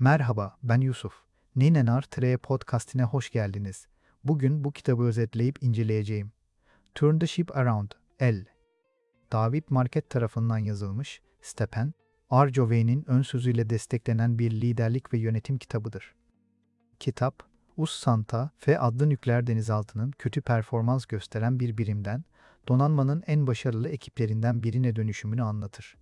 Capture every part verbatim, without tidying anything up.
Merhaba, ben Yusuf. Ninenar Tre Podcast'ine hoş geldiniz. Bugün bu kitabı özetleyip inceleyeceğim. Turn the Ship Around, L. David Marquet tarafından yazılmış, Stephen R. Covey'nin ön sözüyle desteklenen bir liderlik ve yönetim kitabıdır. Kitap, U S Santa Fe adlı nükleer denizaltının kötü performans gösteren bir birimden, donanmanın en başarılı ekiplerinden birine dönüşümünü anlatır.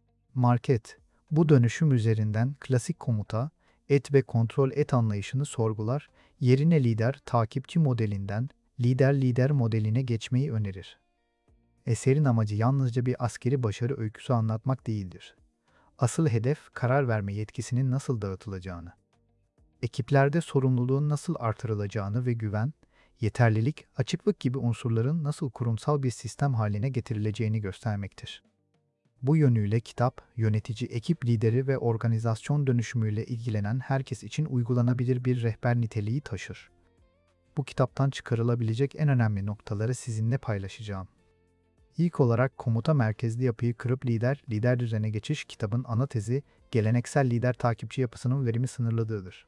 Marquet, bu dönüşüm üzerinden klasik komuta, et ve kontrol et anlayışını sorgular, yerine lider-takipçi modelinden lider-lider modeline geçmeyi önerir. Eserin amacı yalnızca bir askeri başarı öyküsü anlatmak değildir. Asıl hedef, karar verme yetkisinin nasıl dağıtılacağını, ekiplerde sorumluluğun nasıl artırılacağını ve güven, yeterlilik, açıklık gibi unsurların nasıl kurumsal bir sistem haline getirileceğini göstermektir. Bu yönüyle kitap, yönetici, ekip lideri ve organizasyon dönüşümüyle ilgilenen herkes için uygulanabilir bir rehber niteliği taşır. Bu kitaptan çıkarılabilecek en önemli noktaları sizinle paylaşacağım. İlk olarak komuta merkezli yapıyı kırıp lider, lider düzene geçiş kitabın ana tezi, geleneksel lider takipçi yapısının verimi sınırladığıdır.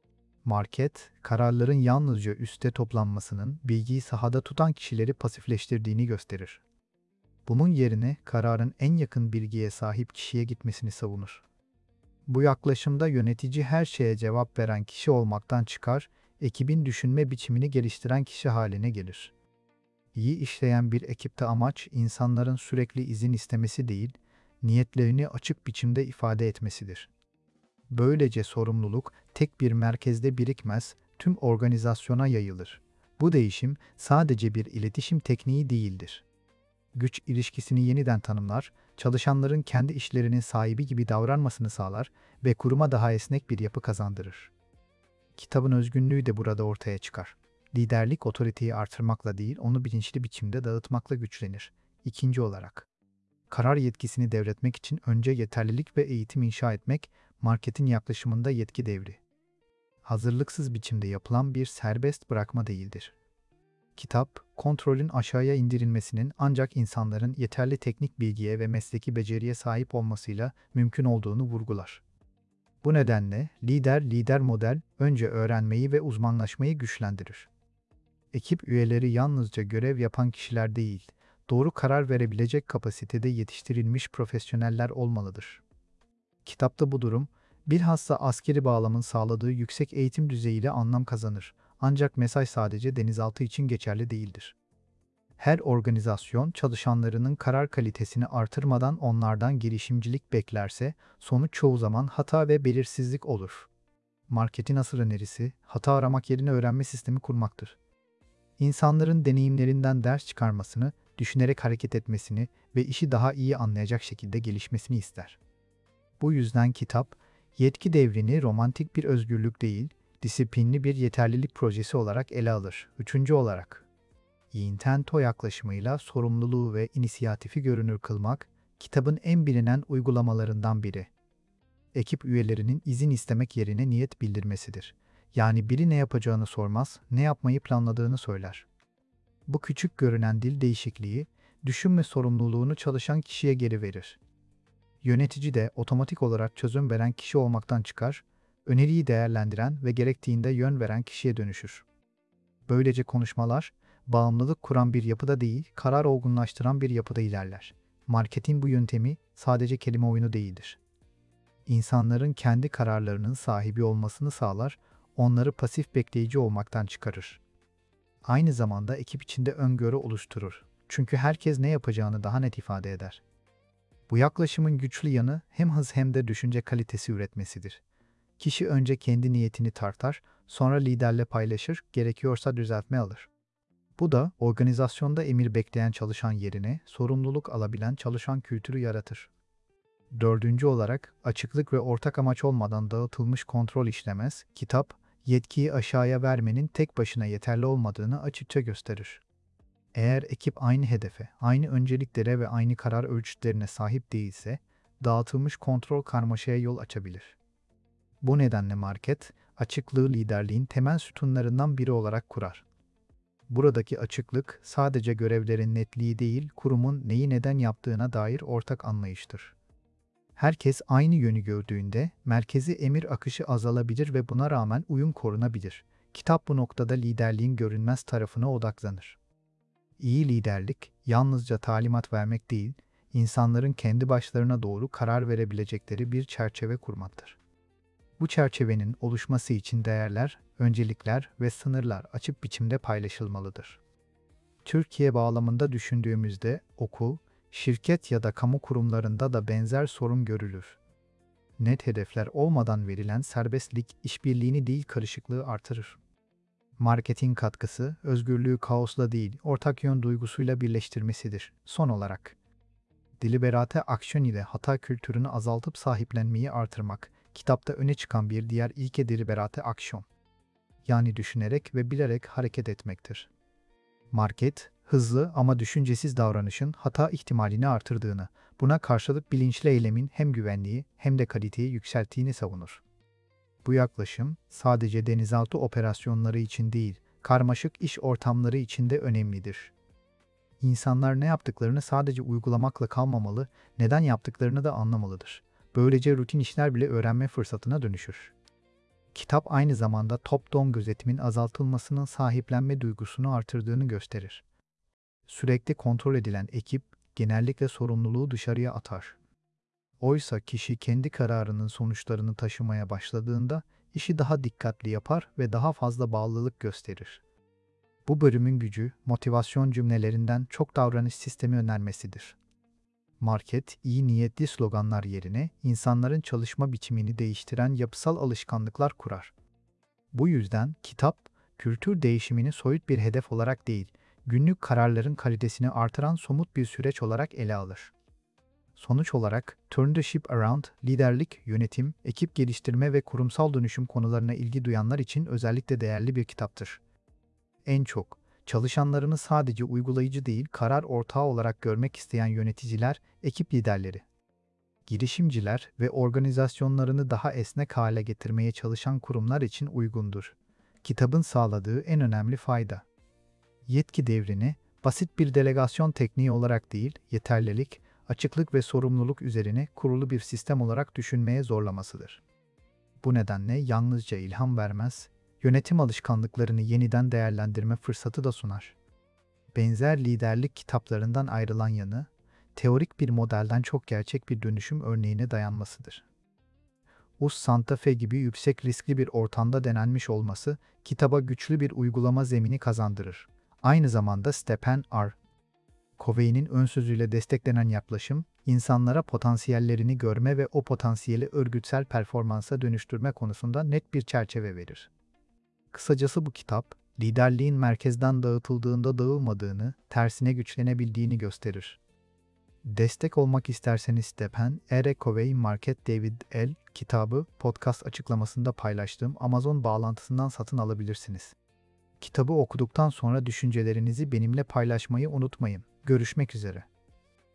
Marquet, kararların yalnızca üste toplanmasının bilgiyi sahada tutan kişileri pasifleştirdiğini gösterir. Bunun yerine kararın en yakın bilgiye sahip kişiye gitmesini savunur. Bu yaklaşımda yönetici her şeye cevap veren kişi olmaktan çıkar, ekibin düşünme biçimini geliştiren kişi haline gelir. İyi işleyen bir ekipte amaç insanların sürekli izin istemesi değil, niyetlerini açık biçimde ifade etmesidir. Böylece sorumluluk tek bir merkezde birikmez, tüm organizasyona yayılır. Bu değişim sadece bir iletişim tekniği değildir. Güç ilişkisini yeniden tanımlar, çalışanların kendi işlerinin sahibi gibi davranmasını sağlar ve kuruma daha esnek bir yapı kazandırır. Kitabın özgünlüğü de burada ortaya çıkar. Liderlik otoriteyi artırmakla değil, onu bilinçli biçimde dağıtmakla güçlenir. İkinci olarak, karar yetkisini devretmek için önce yeterlilik ve eğitim inşa etmek, Marquet'in yaklaşımında yetki devri. Hazırlıksız biçimde yapılan bir serbest bırakma değildir. Kitap, kontrolün aşağıya indirilmesinin ancak insanların yeterli teknik bilgiye ve mesleki beceriye sahip olmasıyla mümkün olduğunu vurgular. Bu nedenle lider-lider model önce öğrenmeyi ve uzmanlaşmayı güçlendirir. Ekip üyeleri yalnızca görev yapan kişiler değil, doğru karar verebilecek kapasitede yetiştirilmiş profesyoneller olmalıdır. Kitapta bu durum, bilhassa askeri bağlamın sağladığı yüksek eğitim düzeyiyle anlam kazanır. Ancak mesaj sadece denizaltı için geçerli değildir. Her organizasyon çalışanlarının karar kalitesini artırmadan onlardan girişimcilik beklerse, sonuç çoğu zaman hata ve belirsizlik olur. Marquet'in asıl önerisi, hata aramak yerine öğrenme sistemi kurmaktır. İnsanların deneyimlerinden ders çıkarmasını, düşünerek hareket etmesini ve işi daha iyi anlayacak şekilde gelişmesini ister. Bu yüzden kitap, yetki devrini romantik bir özgürlük değil, disiplinli bir yeterlilik projesi olarak ele alır. Üçüncü olarak, Intento yaklaşımıyla sorumluluğu ve inisiyatifi görünür kılmak, kitabın en bilinen uygulamalarından biri. Ekip üyelerinin izin istemek yerine niyet bildirmesidir. Yani biri ne yapacağını sormaz, ne yapmayı planladığını söyler. Bu küçük görünen dil değişikliği, düşünme sorumluluğunu çalışan kişiye geri verir. Yönetici de otomatik olarak çözüm veren kişi olmaktan çıkar, öneriyi değerlendiren ve gerektiğinde yön veren kişiye dönüşür. Böylece konuşmalar, bağımlılık kuran bir yapıda değil, karar olgunlaştıran bir yapıda ilerler. Marquet'in bu yöntemi sadece kelime oyunu değildir. İnsanların kendi kararlarının sahibi olmasını sağlar, onları pasif bekleyici olmaktan çıkarır. Aynı zamanda ekip içinde öngörü oluşturur. Çünkü herkes ne yapacağını daha net ifade eder. Bu yaklaşımın güçlü yanı hem hız hem de düşünce kalitesi üretmesidir. Kişi önce kendi niyetini tartar, sonra liderle paylaşır, gerekiyorsa düzeltme alır. Bu da organizasyonda emir bekleyen çalışan yerine sorumluluk alabilen çalışan kültürü yaratır. Dördüncü olarak, açıklık ve ortak amaç olmadan dağıtılmış kontrol işlemez, kitap, yetkiyi aşağıya vermenin tek başına yeterli olmadığını açıkça gösterir. Eğer ekip aynı hedefe, aynı önceliklere ve aynı karar ölçütlerine sahip değilse, dağıtılmış kontrol karmaşaya yol açabilir. Bu nedenle Marquet, açıklığı liderliğin temel sütunlarından biri olarak kurar. Buradaki açıklık sadece görevlerin netliği değil, kurumun neyi neden yaptığına dair ortak anlayıştır. Herkes aynı yönü gördüğünde merkezi emir akışı azalabilir ve buna rağmen uyum korunabilir. Kitap bu noktada liderliğin görünmez tarafına odaklanır. İyi liderlik, yalnızca talimat vermek değil, insanların kendi başlarına doğru karar verebilecekleri bir çerçeve kurmaktır. Bu çerçevenin oluşması için değerler, öncelikler ve sınırlar açık biçimde paylaşılmalıdır. Türkiye bağlamında düşündüğümüzde okul, şirket ya da kamu kurumlarında da benzer sorun görülür. Net hedefler olmadan verilen serbestlik işbirliğini değil karışıklığı artırır. Marketin katkısı, özgürlüğü kaosla değil, ortak yön duygusuyla birleştirmesidir. Son olarak, deliberate aksiyon ile hata kültürünü azaltıp sahiplenmeyi artırmak, kitapta öne çıkan bir diğer ilke deliberate aksiyon. Yani düşünerek ve bilerek hareket etmektir. Market, hızlı ama düşüncesiz davranışın hata ihtimalini artırdığını, buna karşılık bilinçli eylemin hem güvenliği hem de kaliteyi yükselttiğini savunur. Bu yaklaşım sadece denizaltı operasyonları için değil, karmaşık iş ortamları için de önemlidir. İnsanlar ne yaptıklarını sadece uygulamakla kalmamalı, neden yaptıklarını da anlamalıdır. Böylece rutin işler bile öğrenme fırsatına dönüşür. Kitap aynı zamanda top-down gözetimin azaltılmasının sahiplenme duygusunu artırdığını gösterir. Sürekli kontrol edilen ekip genellikle sorumluluğu dışarıya atar. Oysa kişi kendi kararının sonuçlarını taşımaya başladığında işi daha dikkatli yapar ve daha fazla bağlılık gösterir. Bu bölümün gücü, motivasyon cümlelerinden çok davranış sistemi önermesidir. Market, iyi niyetli sloganlar yerine insanların çalışma biçimini değiştiren yapısal alışkanlıklar kurar. Bu yüzden kitap, kültür değişimini soyut bir hedef olarak değil, günlük kararların kalitesini artıran somut bir süreç olarak ele alır. Sonuç olarak, Turn the Ship Around, liderlik, yönetim, ekip geliştirme ve kurumsal dönüşüm konularına ilgi duyanlar için özellikle değerli bir kitaptır. En çok, çalışanlarını sadece uygulayıcı değil, karar ortağı olarak görmek isteyen yöneticiler, ekip liderleri, girişimciler ve organizasyonlarını daha esnek hale getirmeye çalışan kurumlar için uygundur. Kitabın sağladığı en önemli fayda, yetki devrini, basit bir delegasyon tekniği olarak değil, yeterlilik, açıklık ve sorumluluk üzerine kurulu bir sistem olarak düşünmeye zorlamasıdır. Bu nedenle yalnızca ilham vermez, yönetim alışkanlıklarını yeniden değerlendirme fırsatı da sunar. Benzer liderlik kitaplarından ayrılan yanı, teorik bir modelden çok gerçek bir dönüşüm örneğine dayanmasıdır. U S Santa Fe gibi yüksek riskli bir ortamda denenmiş olması, kitaba güçlü bir uygulama zemini kazandırır. Aynı zamanda Stephen R. Covey'nin ön sözüyle desteklenen yaklaşım, insanlara potansiyellerini görme ve o potansiyeli örgütsel performansa dönüştürme konusunda net bir çerçeve verir. Kısacası bu kitap, liderliğin merkezden dağıtıldığında dağılmadığını, tersine güçlenebildiğini gösterir. Destek olmak isterseniz Stephen R. Covey Market David L. kitabı podcast açıklamasında paylaştığım Amazon bağlantısından satın alabilirsiniz. Kitabı okuduktan sonra düşüncelerinizi benimle paylaşmayı unutmayın. Görüşmek üzere.